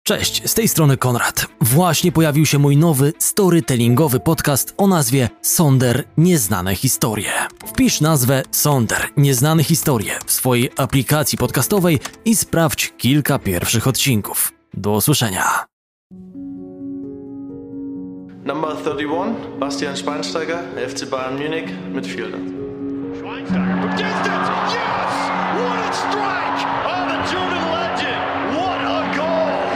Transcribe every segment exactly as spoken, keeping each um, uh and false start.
Cześć, z tej strony Konrad. Właśnie pojawił się mój nowy storytellingowy podcast o nazwie Sonder Nieznane Historie. Wpisz nazwę Sonder Nieznane Historie w swojej aplikacji podcastowej i sprawdź kilka pierwszych odcinków. Do usłyszenia. Number thirty-one, Bastian Schweinsteiger, F C Bayern Munich, midfielder. Schweinsteiger from distance, yes! What a strike! Oh, the Jordan legend! What a goal!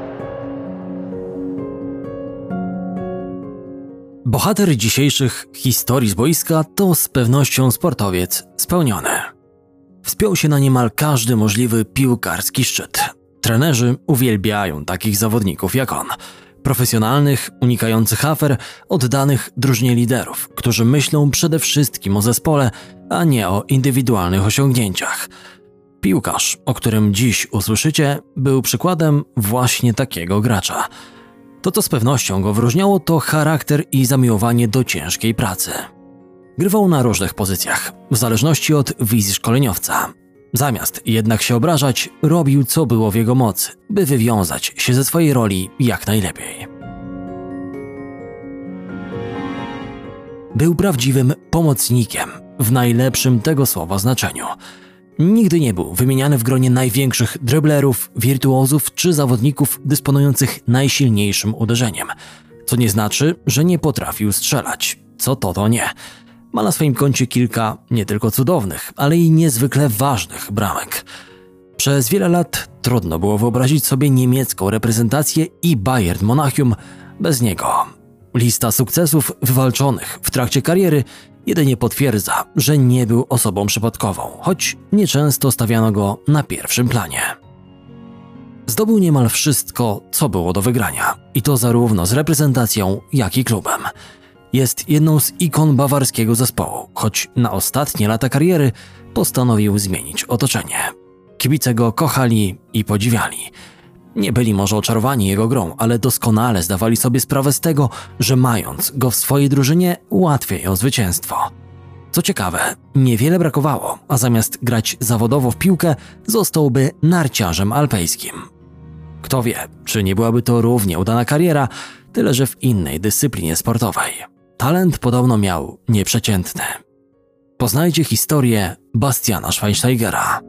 Bohater dzisiejszych historii z boiska to z pewnością sportowiec spełniony. Wspiął się na niemal każdy możliwy piłkarski szczyt. Trenerzy uwielbiają takich zawodników jak on. Profesjonalnych, unikających afer, oddanych drużynie liderów, którzy myślą przede wszystkim o zespole, a nie o indywidualnych osiągnięciach. Piłkarz, o którym dziś usłyszycie, był przykładem właśnie takiego gracza. To, co z pewnością go wyróżniało, to charakter i zamiłowanie do ciężkiej pracy. Grywał na różnych pozycjach, w zależności od wizji szkoleniowca. Zamiast jednak się obrażać, robił co było w jego mocy, by wywiązać się ze swojej roli jak najlepiej. Był prawdziwym pomocnikiem, w najlepszym tego słowa znaczeniu. Nigdy nie był wymieniany w gronie największych driblerów, wirtuozów czy zawodników dysponujących najsilniejszym uderzeniem, co nie znaczy, że nie potrafił strzelać, co to to nie. Ma na swoim koncie kilka nie tylko cudownych, ale i niezwykle ważnych bramek. Przez wiele lat trudno było wyobrazić sobie niemiecką reprezentację i Bayern Monachium bez niego. Lista sukcesów wywalczonych w trakcie kariery jedynie potwierdza, że nie był osobą przypadkową, choć nieczęsto stawiano go na pierwszym planie. Zdobył niemal wszystko, co było do wygrania, i to zarówno z reprezentacją, jak i klubem. Jest jedną z ikon bawarskiego zespołu, choć na ostatnie lata kariery postanowił zmienić otoczenie. Kibice go kochali i podziwiali. Nie byli może oczarowani jego grą, ale doskonale zdawali sobie sprawę z tego, że mając go w swojej drużynie łatwiej o zwycięstwo. Co ciekawe, niewiele brakowało, a zamiast grać zawodowo w piłkę, zostałby narciarzem alpejskim. Kto wie, czy nie byłaby to równie udana kariera, tyle że w innej dyscyplinie sportowej. Talent podobno miał nieprzeciętny. Poznajcie historię Bastiana Schweinsteigera.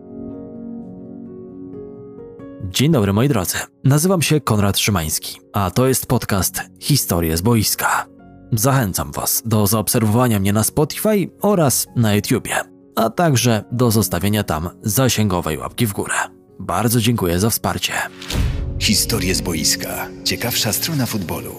Dzień dobry moi drodzy, nazywam się Konrad Szymański, a to jest podcast Historie z boiska. Zachęcam Was do zaobserwowania mnie na Spotify oraz na YouTubie, a także do zostawienia tam zasięgowej łapki w górę. Bardzo dziękuję za wsparcie. Historie z boiska. Ciekawsza strona futbolu.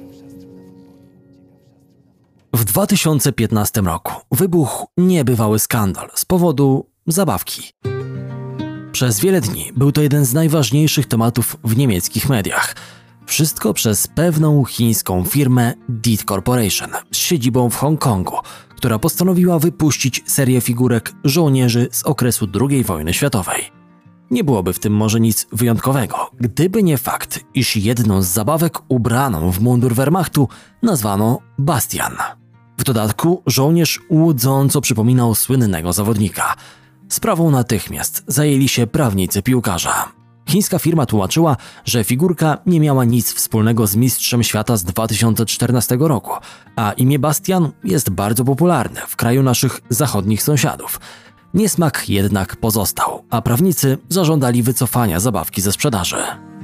W dwa tysiące piętnastym roku wybuchł niebywały skandal z powodu zabawki. Przez wiele dni był to jeden z najważniejszych tematów w niemieckich mediach. Wszystko przez pewną chińską firmę Deed Corporation z siedzibą w Hongkongu, która postanowiła wypuścić serię figurek żołnierzy z okresu drugiej wojny światowej. Nie byłoby w tym może nic wyjątkowego, gdyby nie fakt, iż jedną z zabawek ubraną w mundur Wehrmachtu nazwano Bastian. W dodatku żołnierz łudząco przypominał słynnego zawodnika. Sprawą natychmiast zajęli się prawnicy piłkarza. Chińska firma tłumaczyła, że figurka nie miała nic wspólnego z mistrzem świata z dwa tysiące czternastego roku, a imię Bastian jest bardzo popularne w kraju naszych zachodnich sąsiadów. Niesmak jednak pozostał, a prawnicy zażądali wycofania zabawki ze sprzedaży.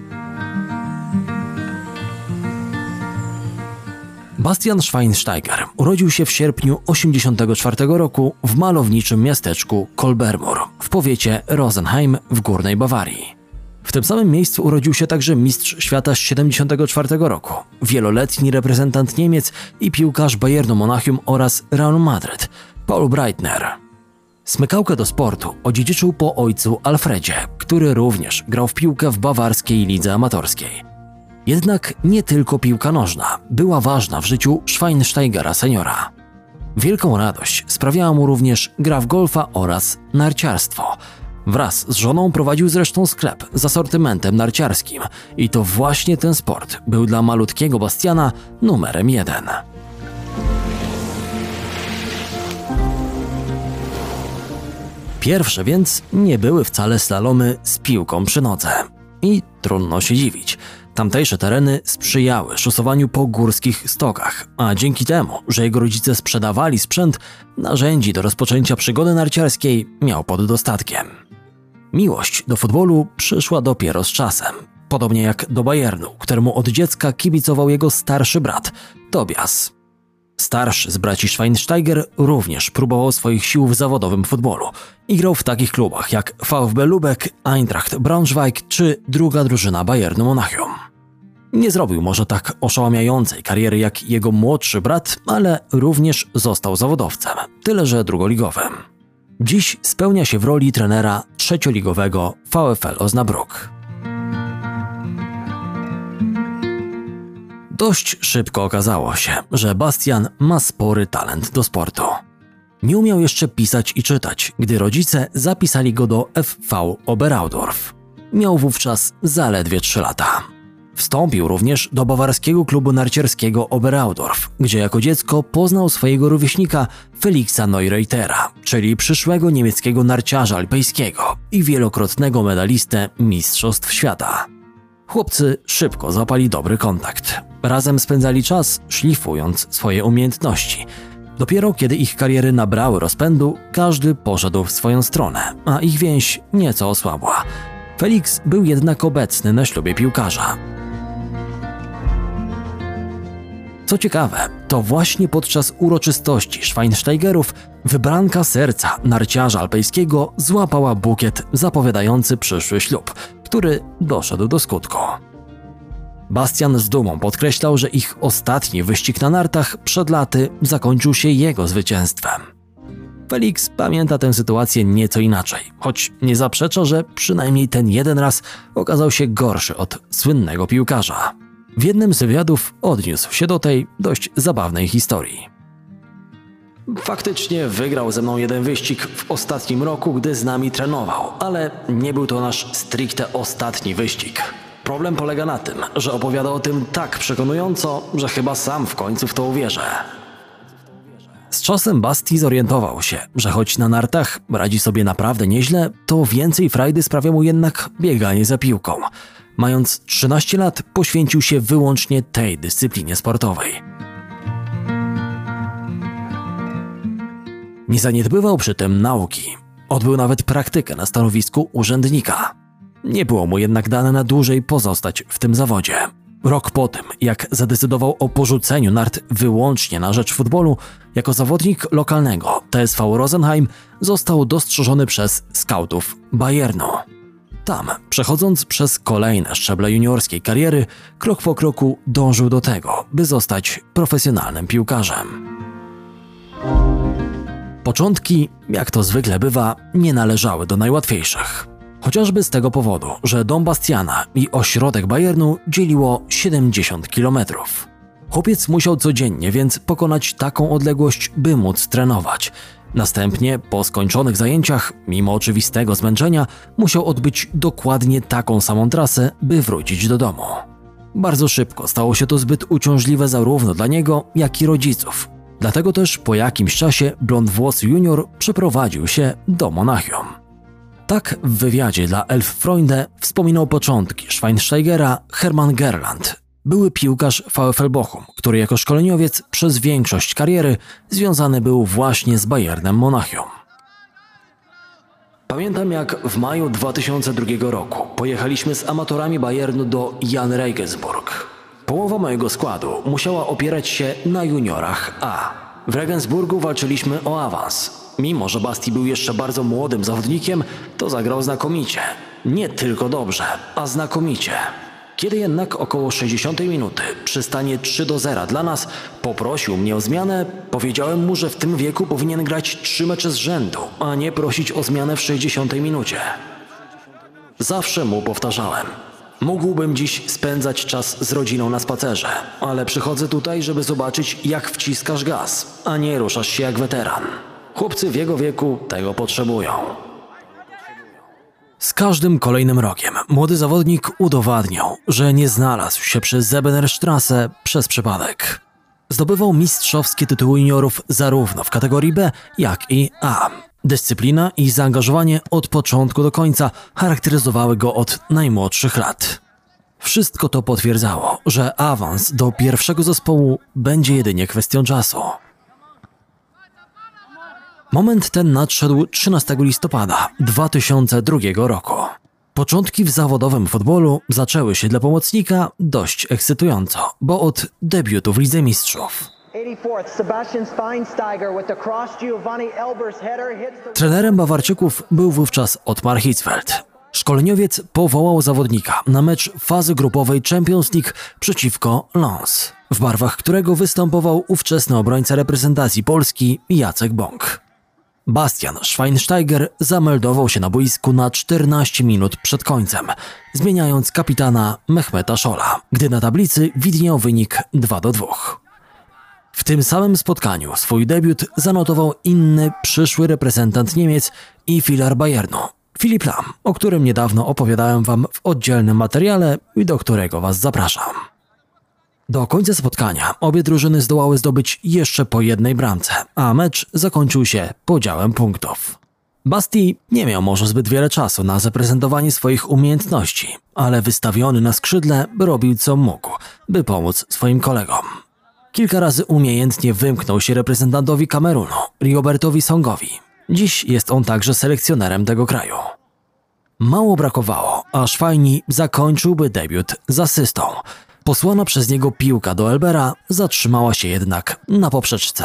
Bastian Schweinsteiger urodził się w sierpniu osiemdziesiątego czwartego roku w malowniczym miasteczku Kolbermoor w powiecie Rosenheim w Górnej Bawarii. W tym samym miejscu urodził się także mistrz świata z siedemdziesiątego czwartego roku, wieloletni reprezentant Niemiec i piłkarz Bayernu Monachium oraz Realu Madryt, Paul Breitner. Smykałkę do sportu odziedziczył po ojcu Alfredzie, który również grał w piłkę w bawarskiej lidze amatorskiej. Jednak nie tylko piłka nożna była ważna w życiu Schweinsteigera seniora. Wielką radość sprawiała mu również gra w golfa oraz narciarstwo. Wraz z żoną prowadził zresztą sklep z asortymentem narciarskim i to właśnie ten sport był dla malutkiego Bastiana numerem jeden. Pierwsze więc nie były wcale slalomy z piłką przy nodze. I trudno się dziwić. Tamtejsze tereny sprzyjały szosowaniu po górskich stokach, a dzięki temu, że jego rodzice sprzedawali sprzęt, narzędzi do rozpoczęcia przygody narciarskiej miał pod dostatkiem. Miłość do futbolu przyszła dopiero z czasem, podobnie jak do Bayernu, któremu od dziecka kibicował jego starszy brat, Tobias. Starszy z braci Schweinsteiger również próbował swoich sił w zawodowym futbolu i grał w takich klubach jak VfB Lübeck, Eintracht Braunschweig czy druga drużyna Bayernu Monachium. Nie zrobił może tak oszałamiającej kariery jak jego młodszy brat, ale również został zawodowcem, tyle że drugoligowym. Dziś spełnia się w roli trenera trzecioligowego VfL Osnabrück. Dość szybko okazało się, że Bastian ma spory talent do sportu. Nie umiał jeszcze pisać i czytać, gdy rodzice zapisali go do F V Oberaudorf. Miał wówczas zaledwie trzy lata. Wstąpił również do bawarskiego klubu narciarskiego Oberaudorf, gdzie jako dziecko poznał swojego rówieśnika Felixa Neureitera, czyli przyszłego niemieckiego narciarza alpejskiego i wielokrotnego medalistę Mistrzostw Świata. Chłopcy szybko złapali dobry kontakt. Razem spędzali czas, szlifując swoje umiejętności. Dopiero kiedy ich kariery nabrały rozpędu, każdy poszedł w swoją stronę, a ich więź nieco osłabła. Felix był jednak obecny na ślubie piłkarza. Co ciekawe, to właśnie podczas uroczystości Schweinsteigerów wybranka serca narciarza alpejskiego złapała bukiet zapowiadający przyszły ślub, który doszedł do skutku. Bastian z dumą podkreślał, że ich ostatni wyścig na nartach przed laty zakończył się jego zwycięstwem. Felix pamięta tę sytuację nieco inaczej, choć nie zaprzecza, że przynajmniej ten jeden raz okazał się gorszy od słynnego piłkarza. W jednym z wywiadów odniósł się do tej dość zabawnej historii. Faktycznie wygrał ze mną jeden wyścig w ostatnim roku, gdy z nami trenował, ale nie był to nasz stricte ostatni wyścig. Problem polega na tym, że opowiada o tym tak przekonująco, że chyba sam w końcu w to uwierzę. Z czasem Basti zorientował się, że choć na nartach radzi sobie naprawdę nieźle, to więcej frajdy sprawia mu jednak bieganie za piłką. Mając trzynaście lat, poświęcił się wyłącznie tej dyscyplinie sportowej. Nie zaniedbywał przy tym nauki. Odbył nawet praktykę na stanowisku urzędnika. Nie było mu jednak dane na dłużej pozostać w tym zawodzie. Rok po tym, jak zadecydował o porzuceniu nart wyłącznie na rzecz futbolu, jako zawodnik lokalnego T S V Rosenheim został dostrzeżony przez skautów Bayernu. Tam, przechodząc przez kolejne szczeble juniorskiej kariery, krok po kroku dążył do tego, by zostać profesjonalnym piłkarzem. Początki, jak to zwykle bywa, nie należały do najłatwiejszych. Chociażby z tego powodu, że dom Bastiana i ośrodek Bayernu dzieliło siedemdziesiąt kilometrów. Chłopiec musiał codziennie więc pokonać taką odległość, by móc trenować. Następnie, po skończonych zajęciach, mimo oczywistego zmęczenia, musiał odbyć dokładnie taką samą trasę, by wrócić do domu. Bardzo szybko stało się to zbyt uciążliwe zarówno dla niego, jak i rodziców. Dlatego też po jakimś czasie blondwłosy junior przeprowadził się do Monachium. Tak w wywiadzie dla Elf Freunde wspominał początki Schweinsteigera Hermann Gerland, były piłkarz VfL Bochum, który jako szkoleniowiec przez większość kariery związany był właśnie z Bayernem Monachium. Pamiętam, jak w maju dwa tysiące drugiego roku pojechaliśmy z amatorami Bayernu do Jan Regensburg. Połowa mojego składu musiała opierać się na juniorach A. W Regensburgu walczyliśmy o awans. Mimo że Basti był jeszcze bardzo młodym zawodnikiem, to zagrał znakomicie. Nie tylko dobrze, a znakomicie. Kiedy jednak około sześćdziesiątej minuty przy stanie trzy do zera dla nas poprosił mnie o zmianę, powiedziałem mu, że w tym wieku powinien grać trzy mecze z rzędu, a nie prosić o zmianę w sześćdziesiątej minucie. Zawsze mu powtarzałem: mógłbym dziś spędzać czas z rodziną na spacerze, ale przychodzę tutaj, żeby zobaczyć, jak wciskasz gaz, a nie ruszasz się jak weteran. Chłopcy w jego wieku tego potrzebują. Z każdym kolejnym rokiem młody zawodnik udowadniał, że nie znalazł się przy Zebenerstrasse przez przypadek. Zdobywał mistrzowskie tytuły juniorów zarówno w kategorii B, jak i A. Dyscyplina i zaangażowanie od początku do końca charakteryzowały go od najmłodszych lat. Wszystko to potwierdzało, że awans do pierwszego zespołu będzie jedynie kwestią czasu. Moment ten nadszedł trzynastego listopada dwa tysiące drugiego roku. Początki w zawodowym futbolu zaczęły się dla pomocnika dość ekscytująco, bo od debiutu w Lidze Mistrzów. Trenerem Bawarczyków był wówczas Ottmar Hitzfeld. Szkoleniowiec powołał zawodnika na mecz fazy grupowej Champions League przeciwko Lens, w barwach którego występował ówczesny obrońca reprezentacji Polski Jacek Bąk. Bastian Schweinsteiger zameldował się na boisku na czternaście minut przed końcem, zmieniając kapitana Mehmeta Scholla, gdy na tablicy widniał wynik dwa do dwóch. W tym samym spotkaniu swój debiut zanotował inny przyszły reprezentant Niemiec i filar Bayernu, Philipp Lahm, o którym niedawno opowiadałem wam w oddzielnym materiale i do którego was zapraszam. Do końca spotkania obie drużyny zdołały zdobyć jeszcze po jednej bramce, a mecz zakończył się podziałem punktów. Basti nie miał może zbyt wiele czasu na zaprezentowanie swoich umiejętności, ale wystawiony na skrzydle robił co mógł, by pomóc swoim kolegom. Kilka razy umiejętnie wymknął się reprezentantowi Kamerunu, Rigobertowi Songowi. Dziś jest on także selekcjonerem tego kraju. Mało brakowało, a Schweini zakończyłby debiut z asystą. Posłana przez niego piłka do Elbera zatrzymała się jednak na poprzeczce.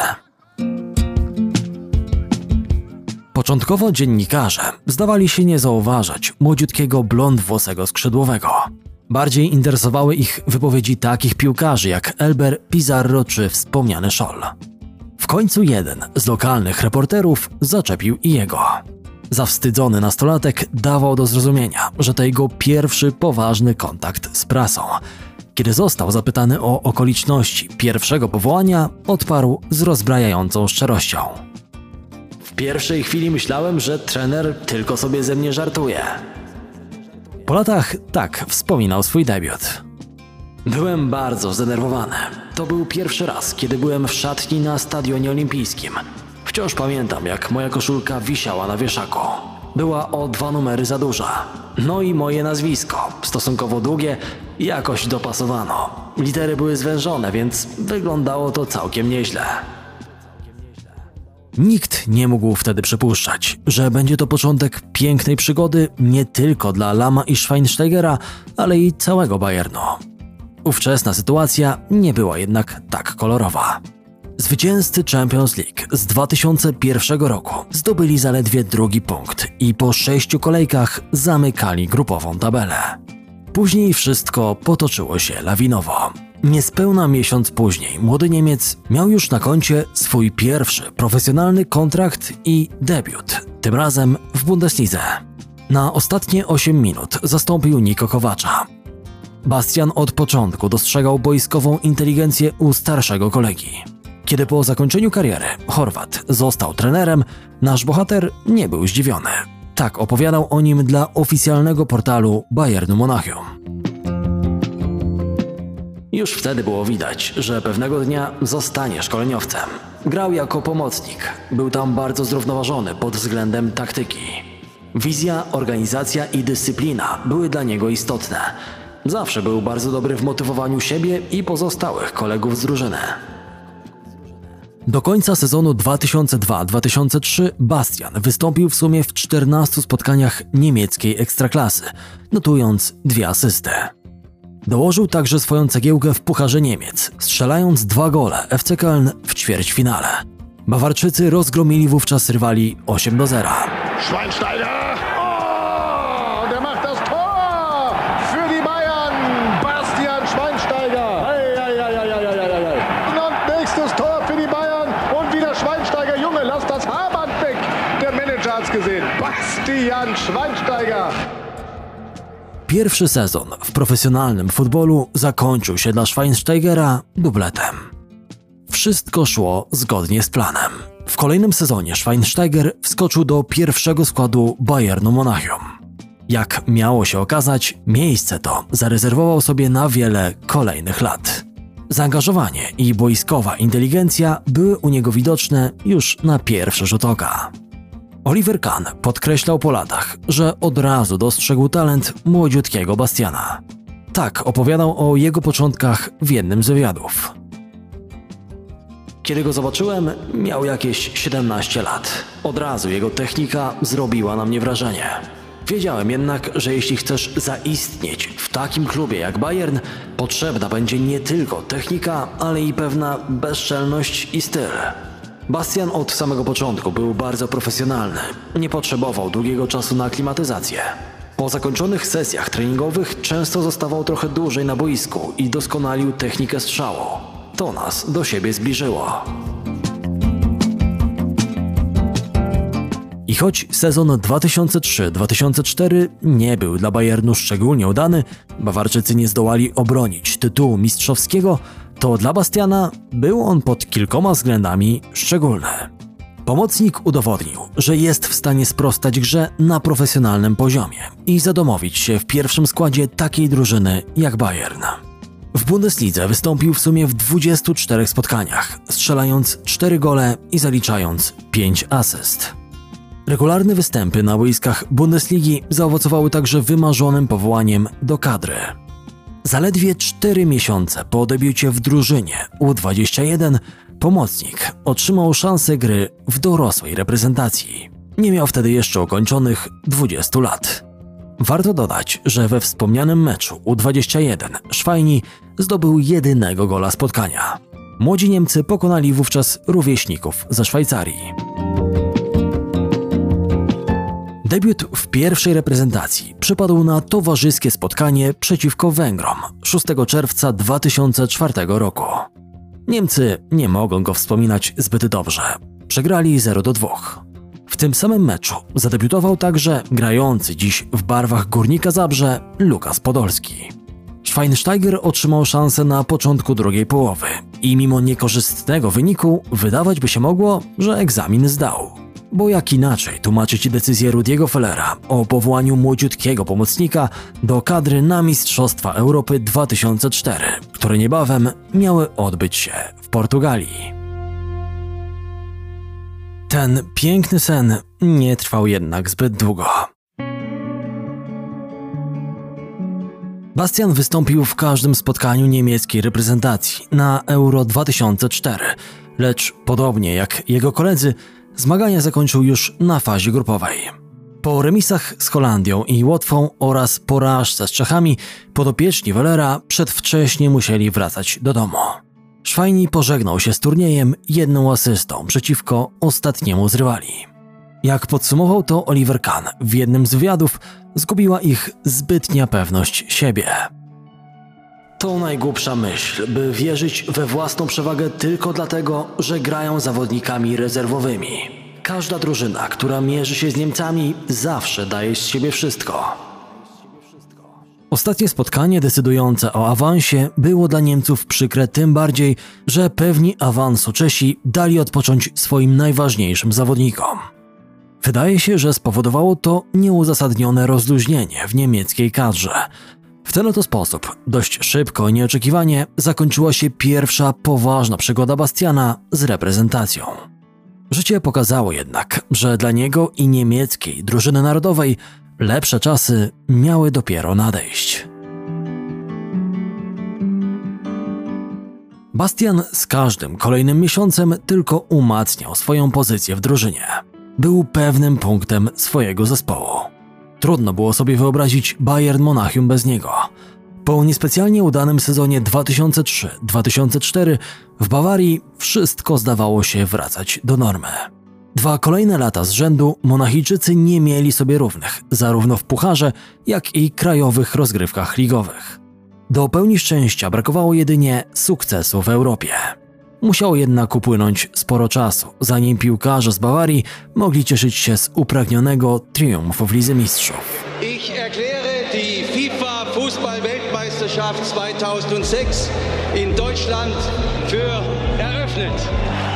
Początkowo dziennikarze zdawali się nie zauważać młodziutkiego blondwłosego skrzydłowego. Bardziej interesowały ich wypowiedzi takich piłkarzy jak Elber, Pizarro czy wspomniany Scholl. W końcu jeden z lokalnych reporterów zaczepił i jego. Zawstydzony nastolatek dawał do zrozumienia, że to jego pierwszy poważny kontakt z prasą. Kiedy został zapytany o okoliczności pierwszego powołania, odparł z rozbrajającą szczerością. W pierwszej chwili myślałem, że trener tylko sobie ze mnie żartuje. Po latach tak wspominał swój debiut. Byłem bardzo zdenerwowany. To był pierwszy raz, kiedy byłem w szatni na Stadionie Olimpijskim. Wciąż pamiętam, jak moja koszulka wisiała na wieszaku. Była o dwa numery za duża. No i moje nazwisko, stosunkowo długie, jakoś dopasowano. Litery były zwężone, więc wyglądało to całkiem nieźle. Nikt nie mógł wtedy przypuszczać, że będzie to początek pięknej przygody nie tylko dla Lahma i Schweinsteigera, ale i całego Bayernu. Ówczesna sytuacja nie była jednak tak kolorowa. Zwycięzcy Champions League z dwa tysiące pierwszego roku zdobyli zaledwie drugi punkt i po sześciu kolejkach zamykali grupową tabelę. Później wszystko potoczyło się lawinowo. Niespełna miesiąc później młody Niemiec miał już na koncie swój pierwszy profesjonalny kontrakt i debiut, tym razem w Bundeslidze. Na ostatnie osiem minut zastąpił Niko Kowacza. Bastian od początku dostrzegał boiskową inteligencję u starszego kolegi. Kiedy po zakończeniu kariery Chorwat został trenerem, nasz bohater nie był zdziwiony. Tak opowiadał o nim dla oficjalnego portalu Bayernu Monachium. Już wtedy było widać, że pewnego dnia zostanie szkoleniowcem. Grał jako pomocnik. Był tam bardzo zrównoważony pod względem taktyki. Wizja, organizacja i dyscyplina były dla niego istotne. Zawsze był bardzo dobry w motywowaniu siebie i pozostałych kolegów z drużyny. Do końca sezonu dwa tysiące drugiego dwa tysiące trzeciego Bastian wystąpił w sumie w czternastu spotkaniach niemieckiej ekstraklasy, notując dwie asysty. Dołożył także swoją cegiełkę w Pucharze Niemiec, strzelając dwa gole F C Köln w ćwierćfinale. Bawarczycy rozgromili wówczas rywali osiem do zera. Schweinsteiger! Oh, der macht das Tor für die Bayern! Bastian Schweinsteiger! Ei, ei, ei, ei, ei, ei, ei. Und nächstes Tor für die Bayern und wieder Schweinsteiger. Junge, lass das Haarband weg! Der Manager hat's gesehen. Bastian Schweinsteiger! Pierwszy sezon w profesjonalnym futbolu zakończył się dla Schweinsteigera dubletem. Wszystko szło zgodnie z planem. W kolejnym sezonie Schweinsteiger wskoczył do pierwszego składu Bayernu Monachium. Jak miało się okazać, miejsce to zarezerwował sobie na wiele kolejnych lat. Zaangażowanie i boiskowa inteligencja były u niego widoczne już na pierwszy rzut oka. Oliver Kahn podkreślał po latach, że od razu dostrzegł talent młodziutkiego Bastiana. Tak opowiadał o jego początkach w jednym z wywiadów. Kiedy go zobaczyłem, miał jakieś siedemnaście lat. Od razu jego technika zrobiła na mnie wrażenie. Wiedziałem jednak, że jeśli chcesz zaistnieć w takim klubie jak Bayern, potrzebna będzie nie tylko technika, ale i pewna bezczelność i styl. Bastian od samego początku był bardzo profesjonalny. Nie potrzebował długiego czasu na aklimatyzację. Po zakończonych sesjach treningowych często zostawał trochę dłużej na boisku i doskonalił technikę strzału. To nas do siebie zbliżyło. I choć sezon dwa tysiące trzy dwa tysiące cztery nie był dla Bayernu szczególnie udany, Bawarczycy nie zdołali obronić tytułu mistrzowskiego, to dla Bastiana był on pod kilkoma względami szczególny. Pomocnik udowodnił, że jest w stanie sprostać grze na profesjonalnym poziomie i zadomowić się w pierwszym składzie takiej drużyny jak Bayern. W Bundeslidze wystąpił w sumie w dwudziestu czterech spotkaniach, strzelając cztery gole i zaliczając pięć asyst. Regularne występy na boiskach Bundesligi zaowocowały także wymarzonym powołaniem do kadry. Zaledwie cztery miesiące po debiucie w drużynie U dwadzieścia jeden pomocnik otrzymał szansę gry w dorosłej reprezentacji. Nie miał wtedy jeszcze ukończonych dwudziestu lat. Warto dodać, że we wspomnianym meczu U dwadzieścia jeden Szwajni zdobył jedynego gola spotkania. Młodzi Niemcy pokonali wówczas rówieśników ze Szwajcarii. Debiut w pierwszej reprezentacji przypadł na towarzyskie spotkanie przeciwko Węgrom szóstego czerwca dwa tysiące czwartego roku. Niemcy nie mogą go wspominać zbyt dobrze. Przegrali zero do dwóch. W tym samym meczu zadebiutował także grający dziś w barwach Górnika Zabrze Lukas Podolski. Schweinsteiger otrzymał szansę na początku drugiej połowy i mimo niekorzystnego wyniku wydawać by się mogło, że egzamin zdał. Bo jak inaczej tłumaczyć decyzję Rudiego Fellera o powołaniu młodziutkiego pomocnika do kadry na Mistrzostwa Europy dwa tysiące cztery, które niebawem miały odbyć się w Portugalii. Ten piękny sen nie trwał jednak zbyt długo. Bastian wystąpił w każdym spotkaniu niemieckiej reprezentacji na Euro dwa tysiące cztery, lecz podobnie jak jego koledzy, zmagania zakończył już na fazie grupowej. Po remisach z Holandią i Łotwą oraz porażce z Czechami podopieczni Fellera przedwcześnie musieli wracać do domu. Szwajni pożegnał się z turniejem jedną asystą przeciwko ostatniemu z rywali. Jak podsumował to Oliver Kahn w jednym z wywiadów, zgubiła ich zbytnia pewność siebie. To najgłupsza myśl, by wierzyć we własną przewagę tylko dlatego, że grają zawodnikami rezerwowymi. Każda drużyna, która mierzy się z Niemcami, zawsze daje z siebie wszystko. Ostatnie spotkanie decydujące o awansie było dla Niemców przykre tym bardziej, że pewni awansu Czesi dali odpocząć swoim najważniejszym zawodnikom. Wydaje się, że spowodowało to nieuzasadnione rozluźnienie w niemieckiej kadrze. W ten oto sposób, dość szybko i nieoczekiwanie, zakończyła się pierwsza poważna przygoda Bastiana z reprezentacją. Życie pokazało jednak, że dla niego i niemieckiej drużyny narodowej lepsze czasy miały dopiero nadejść. Bastian z każdym kolejnym miesiącem tylko umacniał swoją pozycję w drużynie. Był pewnym punktem swojego zespołu. Trudno było sobie wyobrazić Bayern Monachium bez niego. Po niespecjalnie udanym sezonie dwa tysiące trzy dwa tysiące cztery w Bawarii wszystko zdawało się wracać do normy. Dwa kolejne lata z rzędu Monachijczycy nie mieli sobie równych, zarówno w pucharze, jak i krajowych rozgrywkach ligowych. Do pełni szczęścia brakowało jedynie sukcesu w Europie. Musiało jednak upłynąć sporo czasu, zanim piłkarze z Bawarii mogli cieszyć się z upragnionego triumfu w Lidze Mistrzów. Ich erkläre die FIFA Fußball-Weltmeisterschaft zweitausendsechs in Deutschland für eröffnet.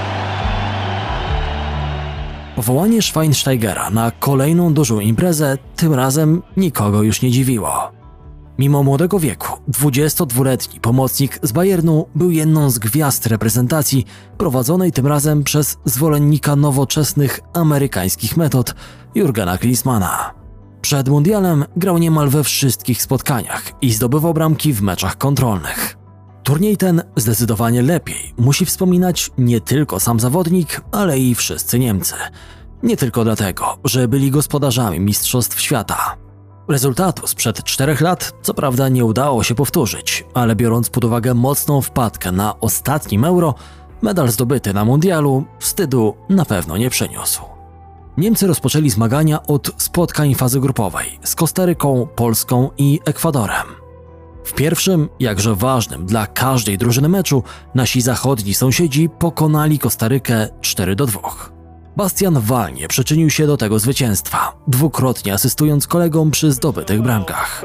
Powołanie Schweinsteigera na kolejną dużą imprezę tym razem nikogo już nie dziwiło. Mimo młodego wieku, dwudziestodwuletni pomocnik z Bayernu był jedną z gwiazd reprezentacji prowadzonej tym razem przez zwolennika nowoczesnych amerykańskich metod Jurgena Klinsmana. Przed mundialem grał niemal we wszystkich spotkaniach i zdobywał bramki w meczach kontrolnych. Turniej ten zdecydowanie lepiej musi wspominać nie tylko sam zawodnik, ale i wszyscy Niemcy. Nie tylko dlatego, że byli gospodarzami Mistrzostw Świata. Rezultatu sprzed czterech lat co prawda nie udało się powtórzyć, ale biorąc pod uwagę mocną wpadkę na ostatnim Euro, medal zdobyty na mundialu wstydu na pewno nie przyniósł. Niemcy rozpoczęli zmagania od spotkań fazy grupowej z Kostaryką, Polską i Ekwadorem. W pierwszym, jakże ważnym dla każdej drużyny meczu, nasi zachodni sąsiedzi pokonali Kostarykę cztery do dwóch. Bastian walnie przyczynił się do tego zwycięstwa, dwukrotnie asystując kolegom przy zdobytych bramkach.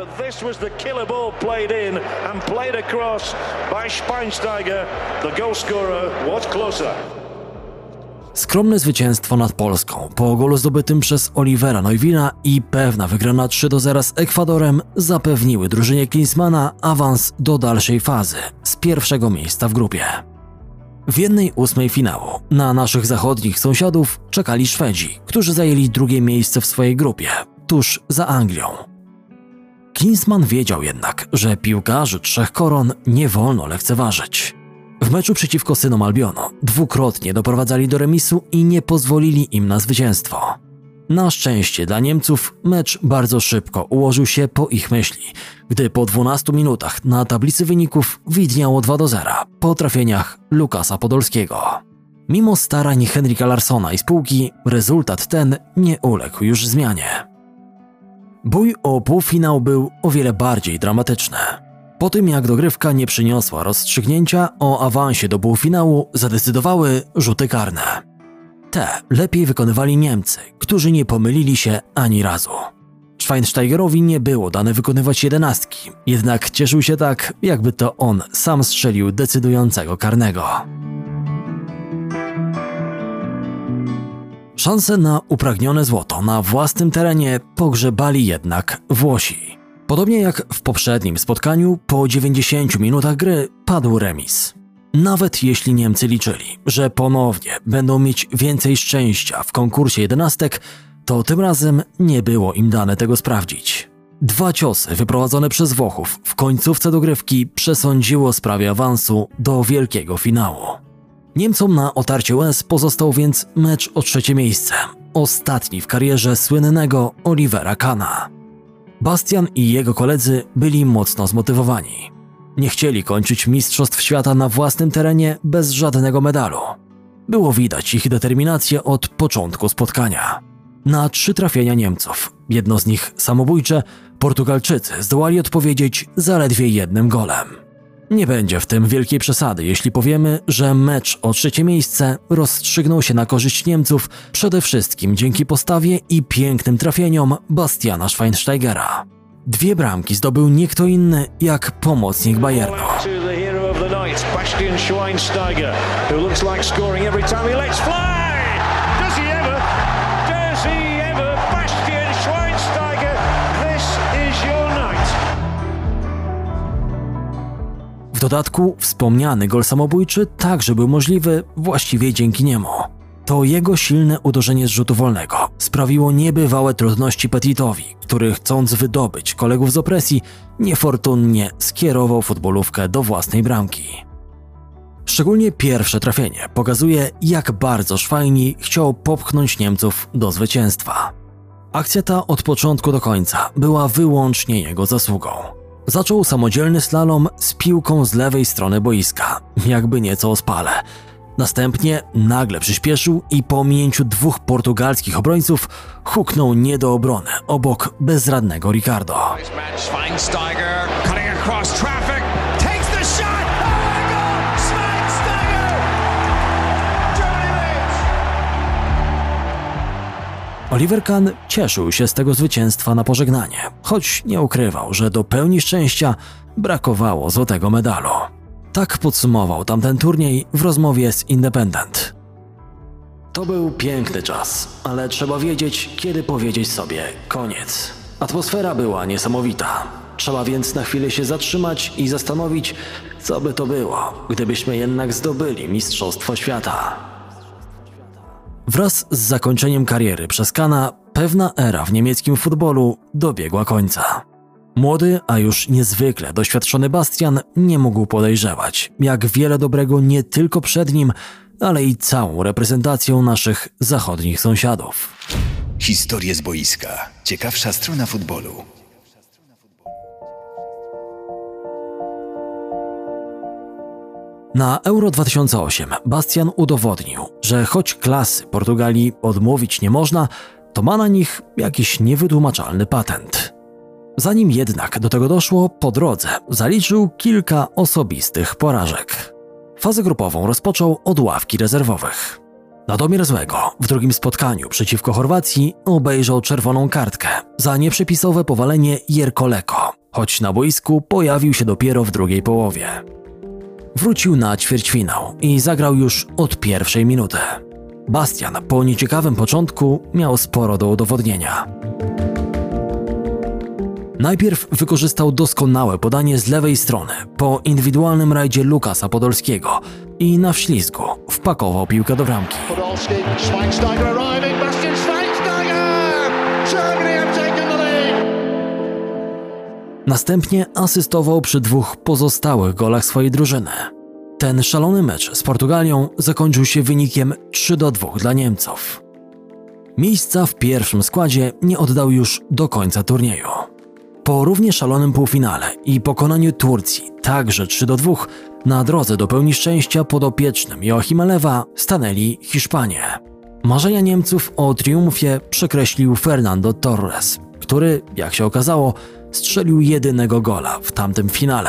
Skromne zwycięstwo nad Polską po golu zdobytym przez Olivera Neuvilla i pewna wygrana trzy do zera z Ekwadorem zapewniły drużynie Klinsmana awans do dalszej fazy z pierwszego miejsca w grupie. W jednej ósmej finału na naszych zachodnich sąsiadów czekali Szwedzi, którzy zajęli drugie miejsce w swojej grupie, tuż za Anglią. Klinsmann wiedział jednak, że piłkarzy trzech koron nie wolno lekceważyć. W meczu przeciwko synom Albionu dwukrotnie doprowadzali do remisu i nie pozwolili im na zwycięstwo. Na szczęście dla Niemców mecz bardzo szybko ułożył się po ich myśli, gdy po dwunastu minutach na tablicy wyników widniało dwa do zera po trafieniach Lukasa Podolskiego. Mimo starań Henrika Larssona i spółki, rezultat ten nie uległ już zmianie. Bój o półfinał był o wiele bardziej dramatyczny. Po tym jak dogrywka nie przyniosła rozstrzygnięcia, o awansie do półfinału zadecydowały rzuty karne. Te lepiej wykonywali Niemcy, którzy nie pomylili się ani razu. Schweinsteigerowi nie było dane wykonywać jedenastki, jednak cieszył się tak, jakby to on sam strzelił decydującego karnego. Szanse na upragnione złoto na własnym terenie pogrzebali jednak Włosi. Podobnie jak w poprzednim spotkaniu, po dziewięćdziesięciu minutach gry padł remis. Nawet jeśli Niemcy liczyli, że ponownie będą mieć więcej szczęścia w konkursie jedenastek, to tym razem nie było im dane tego sprawdzić. Dwa ciosy wyprowadzone przez Włochów w końcówce dogrywki przesądziło sprawie awansu do wielkiego finału. Niemcom na otarcie łez pozostał więc mecz o trzecie miejsce, ostatni w karierze słynnego Olivera Kahna. Bastian i jego koledzy byli mocno zmotywowani. Nie chcieli kończyć Mistrzostw Świata na własnym terenie bez żadnego medalu. Było widać ich determinację od początku spotkania. Na trzy trafienia Niemców, jedno z nich samobójcze, Portugalczycy zdołali odpowiedzieć zaledwie jednym golem. Nie będzie w tym wielkiej przesady, jeśli powiemy, że mecz o trzecie miejsce rozstrzygnął się na korzyść Niemców przede wszystkim dzięki postawie i pięknym trafieniom Bastiana Schweinsteigera. Dwie bramki zdobył nie kto inny jak pomocnik Bayernu. Bastian Schweinsteiger, who looks like scoring every time he lets fly. Does he ever? Does he ever? Bastian Schweinsteiger, this is your night. W dodatku wspomniany gol samobójczy także był możliwy właściwie dzięki niemu. To jego silne uderzenie z rzutu wolnego sprawiło niebywałe trudności Petitowi, który chcąc wydobyć kolegów z opresji, niefortunnie skierował futbolówkę do własnej bramki. Szczególnie pierwsze trafienie pokazuje, jak bardzo Schweini chciał popchnąć Niemców do zwycięstwa. Akcja ta od początku do końca była wyłącznie jego zasługą. Zaczął samodzielny slalom z piłką z lewej strony boiska, jakby nieco ospale. Następnie nagle przyspieszył i po ominięciu dwóch portugalskich obrońców huknął nie do obrony obok bezradnego Ricardo. Oliver Kahn cieszył się z tego zwycięstwa na pożegnanie, choć nie ukrywał, że do pełni szczęścia brakowało złotego medalu. Tak podsumował tamten turniej w rozmowie z Independent. To był piękny czas, ale trzeba wiedzieć, kiedy powiedzieć sobie koniec. Atmosfera była niesamowita. Trzeba więc na chwilę się zatrzymać i zastanowić, co by to było, gdybyśmy jednak zdobyli Mistrzostwo Świata. Wraz z zakończeniem kariery przez Kahna pewna era w niemieckim futbolu dobiegła końca. Młody, a już niezwykle doświadczony Bastian nie mógł podejrzewać, jak wiele dobrego nie tylko przed nim, ale i całą reprezentacją naszych zachodnich sąsiadów. Historie z boiska. Ciekawsza strona futbolu. Na Euro dwa tysiące osiem Bastian udowodnił, że choć klasy Portugalii odmówić nie można, to ma na nich jakiś niewytłumaczalny patent. Zanim jednak do tego doszło, po drodze zaliczył kilka osobistych porażek. Fazę grupową rozpoczął od ławki rezerwowych. Na domiar złego w drugim spotkaniu przeciwko Chorwacji obejrzał czerwoną kartkę za nieprzepisowe powalenie Jerkoleko, choć na boisku pojawił się dopiero w drugiej połowie. Wrócił na ćwierćfinał i zagrał już od pierwszej minuty. Bastian po nieciekawym początku miał sporo do udowodnienia. Najpierw wykorzystał doskonałe podanie z lewej strony po indywidualnym rajdzie Lukasa Podolskiego i na wślizgu wpakował piłkę do bramki. Podolski, Schweinsteiger arriving, Bastian Schweinsteiger! Germany have taken the lead! Następnie asystował przy dwóch pozostałych golach swojej drużyny. Ten szalony mecz z Portugalią zakończył się wynikiem trzy do dwóch dla Niemców. Miejsca w pierwszym składzie nie oddał już do końca turnieju. Po równie szalonym półfinale i pokonaniu Turcji, także trzy do dwóch, na drodze do pełni szczęścia podopiecznym Joachima Lewa stanęli Hiszpanie. Marzenia Niemców o triumfie przekreślił Fernando Torres, który, jak się okazało, strzelił jedynego gola w tamtym finale.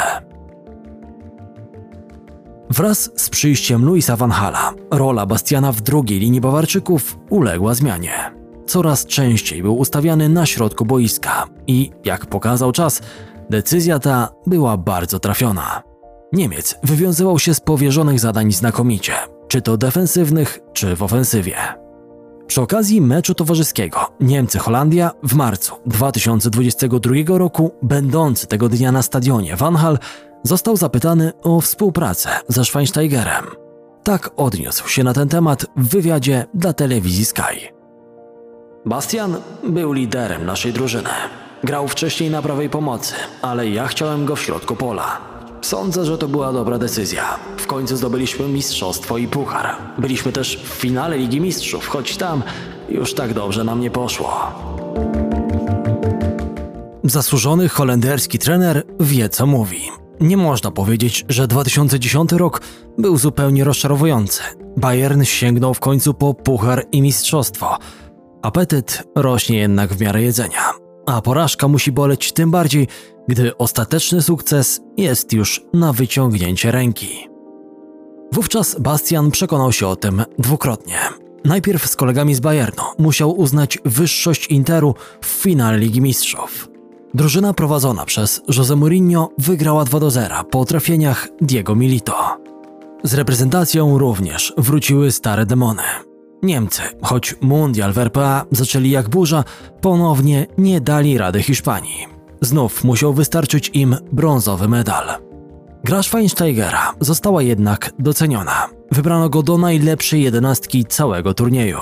Wraz z przyjściem Louisa van Gaala rola Bastiana w drugiej linii Bawarczyków uległa zmianie. Coraz częściej był ustawiany na środku boiska i, jak pokazał czas, decyzja ta była bardzo trafiona. Niemiec wywiązywał się z powierzonych zadań znakomicie, czy to defensywnych, czy w ofensywie. Przy okazji meczu towarzyskiego Niemcy-Holandia w marcu dwa tysiące dwudziestego drugiego roku, będący tego dnia na stadionie Van Gaal, został zapytany o współpracę ze Schweinsteigerem. Tak odniósł się na ten temat w wywiadzie dla telewizji Sky. Bastian był liderem naszej drużyny. Grał wcześniej na prawej pomocy, ale ja chciałem go w środku pola. Sądzę, że to była dobra decyzja. W końcu zdobyliśmy mistrzostwo i puchar. Byliśmy też w finale Ligi Mistrzów, choć tam już tak dobrze nam nie poszło. Zasłużony holenderski trener wie, co mówi. Nie można powiedzieć, że dwa tysiące dziesiąty rok był zupełnie rozczarowujący. Bayern sięgnął w końcu po puchar i mistrzostwo. Apetyt rośnie jednak w miarę jedzenia, a porażka musi boleć tym bardziej, gdy ostateczny sukces jest już na wyciągnięcie ręki. Wówczas Bastian przekonał się o tym dwukrotnie. Najpierw z kolegami z Bayernu musiał uznać wyższość Interu w finale Ligi Mistrzów. Drużyna prowadzona przez José Mourinho wygrała dwa do zera po trafieniach Diego Milito. Z reprezentacją również wróciły stare demony. Niemcy, choć mundial w R P A zaczęli jak burza, ponownie nie dali rady Hiszpanii. Znów musiał wystarczyć im brązowy medal. Gra Schweinsteigera została jednak doceniona. Wybrano go do najlepszej jedenastki całego turnieju.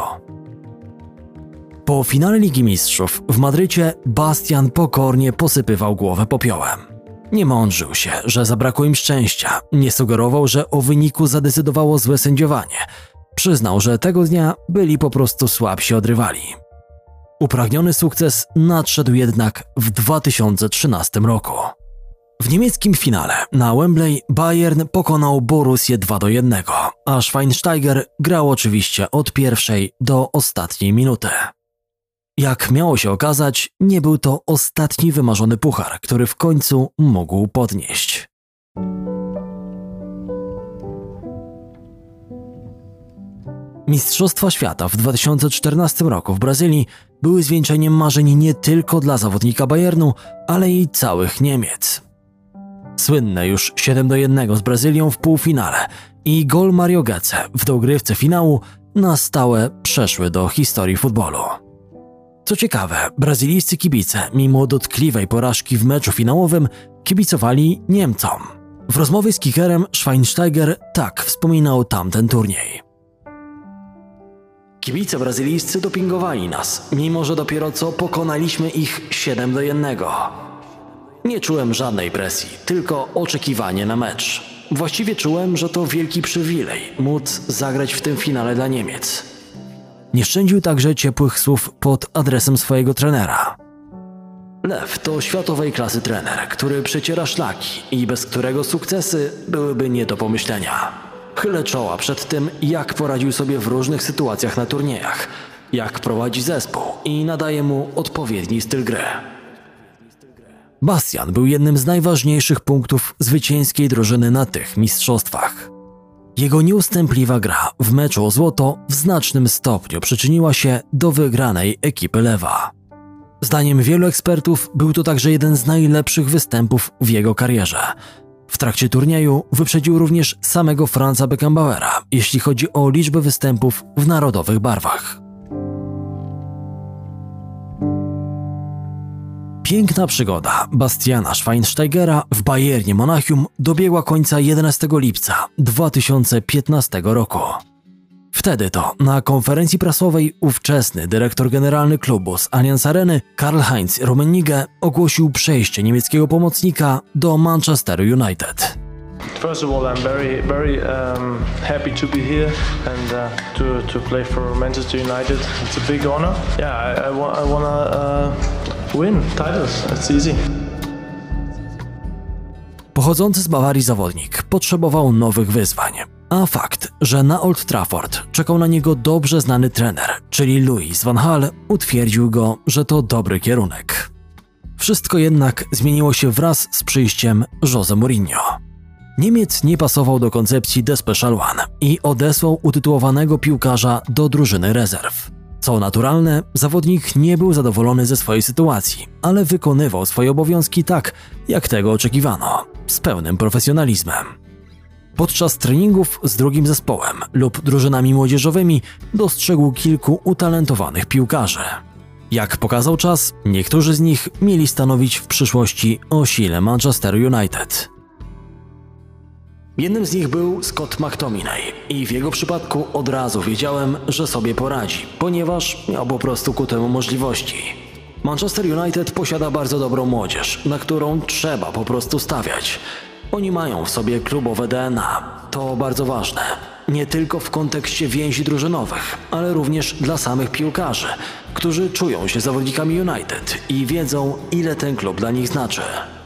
Po finale Ligi Mistrzów w Madrycie Bastian pokornie posypywał głowę popiołem. Nie mądrzył się, że zabrakło im szczęścia, nie sugerował, że o wyniku zadecydowało złe sędziowanie. Przyznał, że tego dnia byli po prostu słabsi od rywali. Upragniony sukces nadszedł jednak w dwa tysiące trzynastym roku. W niemieckim finale na Wembley Bayern pokonał Borussię dwa do jednego, a Schweinsteiger grał oczywiście od pierwszej do ostatniej minuty. Jak miało się okazać, nie był to ostatni wymarzony puchar, który w końcu mógł podnieść. Mistrzostwa Świata w dwa tysiące czternastym roku w Brazylii były zwieńczeniem marzeń nie tylko dla zawodnika Bayernu, ale i całych Niemiec. Słynne już siedem do jednego z Brazylią w półfinale i gol Mario Götze w dogrywce finału na stałe przeszły do historii futbolu. Co ciekawe, brazylijscy kibice, mimo dotkliwej porażki w meczu finałowym, kibicowali Niemcom. W rozmowie z kickerem Schweinsteiger tak wspominał tamten turniej. Kibice brazylijscy dopingowali nas, mimo że dopiero co pokonaliśmy ich siedem do jednego. Nie czułem żadnej presji, tylko oczekiwanie na mecz. Właściwie czułem, że to wielki przywilej móc zagrać w tym finale dla Niemiec. Nie szczędził także ciepłych słów pod adresem swojego trenera. Lew to światowej klasy trener, który przeciera szlaki i bez którego sukcesy byłyby nie do pomyślenia. Chylę czoła przed tym, jak poradził sobie w różnych sytuacjach na turniejach, jak prowadzi zespół i nadaje mu odpowiedni styl gry. Bastian był jednym z najważniejszych punktów zwycięskiej drużyny na tych mistrzostwach. Jego nieustępliwa gra w meczu o złoto w znacznym stopniu przyczyniła się do wygranej ekipy Lewa. Zdaniem wielu ekspertów był to także jeden z najlepszych występów w jego karierze. W trakcie turnieju wyprzedził również samego Franza Beckenbauera, jeśli chodzi o liczbę występów w narodowych barwach. Piękna przygoda Bastiana Schweinsteigera w Bayernie Monachium dobiegła końca jedenastego lipca dwa tysiące piętnastego roku. Wtedy to na konferencji prasowej ówczesny dyrektor generalny klubu z Allianz Areny Karl-Heinz Rummenigge ogłosił przejście niemieckiego pomocnika do Manchester United. First of all, I'm very, very um, happy to be here and uh, to, to play for Manchester United. It's a big honor. Yeah, I, I, wa I want to uh, win titles. It's easy. Pochodzący z Bawarii zawodnik potrzebował nowych wyzwań, a fakt, że na Old Trafford czekał na niego dobrze znany trener, czyli Louis van Gaal, utwierdził go, że to dobry kierunek. Wszystko jednak zmieniło się wraz z przyjściem Jose Mourinho. Niemiec nie pasował do koncepcji The Special One i odesłał utytułowanego piłkarza do drużyny rezerw. Co naturalne, zawodnik nie był zadowolony ze swojej sytuacji, ale wykonywał swoje obowiązki tak, jak tego oczekiwano, z pełnym profesjonalizmem. Podczas treningów z drugim zespołem lub drużynami młodzieżowymi dostrzegł kilku utalentowanych piłkarzy. Jak pokazał czas, niektórzy z nich mieli stanowić w przyszłości o sile Manchester United. Jednym z nich był Scott McTominay i w jego przypadku od razu wiedziałem, że sobie poradzi, ponieważ miał po prostu ku temu możliwości. Manchester United posiada bardzo dobrą młodzież, na którą trzeba po prostu stawiać. Oni mają w sobie klubowe D N A, to bardzo ważne. Nie tylko w kontekście więzi drużynowych, ale również dla samych piłkarzy, którzy czują się zawodnikami United i wiedzą, ile ten klub dla nich znaczy.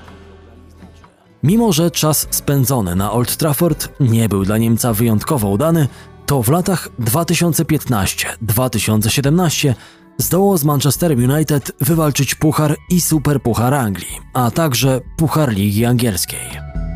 Mimo że czas spędzony na Old Trafford nie był dla Niemca wyjątkowo udany, to w latach dwa tysiące piętnastego do dwa tysiące siedemnastego zdołał z Manchesterem United wywalczyć Puchar i Superpuchar Anglii, a także Puchar Ligi Angielskiej.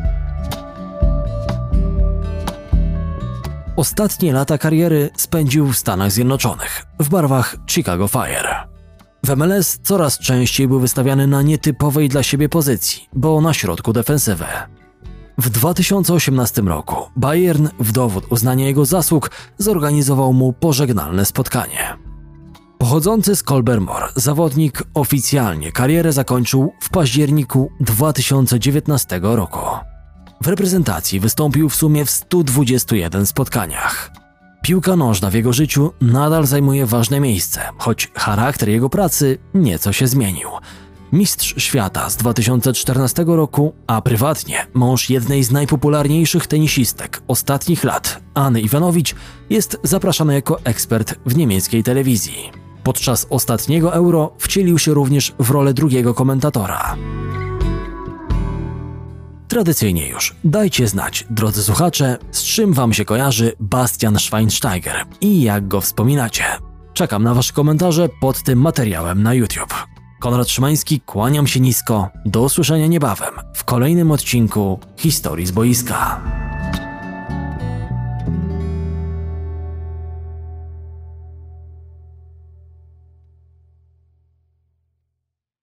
Ostatnie lata kariery spędził w Stanach Zjednoczonych, w barwach Chicago Fire. W M L S coraz częściej był wystawiany na nietypowej dla siebie pozycji, bo na środku defensywy. W dwa tysiące osiemnastym roku Bayern w dowód uznania jego zasług zorganizował mu pożegnalne spotkanie. Pochodzący z Colbermore, zawodnik oficjalnie karierę zakończył w październiku dwa tysiące dziewiętnastego roku. W reprezentacji wystąpił w sumie w stu dwudziestu jeden spotkaniach. Piłka nożna w jego życiu nadal zajmuje ważne miejsce, choć charakter jego pracy nieco się zmienił. Mistrz świata z dwa tysiące czternastego roku, a prywatnie mąż jednej z najpopularniejszych tenisistek ostatnich lat, Anny Iwanowicz, jest zapraszany jako ekspert w niemieckiej telewizji. Podczas ostatniego Euro wcielił się również w rolę drugiego komentatora. Tradycyjnie już dajcie znać, drodzy słuchacze, z czym wam się kojarzy Bastian Schweinsteiger i jak go wspominacie. Czekam na wasze komentarze pod tym materiałem na YouTube. Konrad Szymański, kłaniam się nisko, do usłyszenia niebawem w kolejnym odcinku Historii z boiska.